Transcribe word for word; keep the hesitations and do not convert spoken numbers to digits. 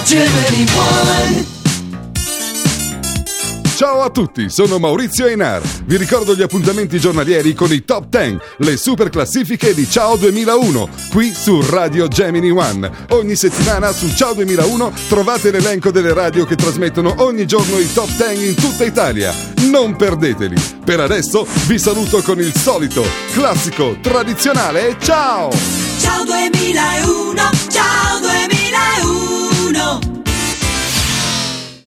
Gemini One. Ciao a tutti, sono Maurizio Einar. Vi ricordo gli appuntamenti giornalieri con i Top dieci, le super classifiche di Ciao duemilauno, qui su Radio Gemini One. Ogni settimana su Ciao duemilauno trovate l'elenco delle radio che trasmettono ogni giorno i Top dieci in tutta Italia. Non perdeteli. Per adesso vi saluto con il solito, classico, tradizionale ciao! Ciao duemilauno, ciao duemilauno.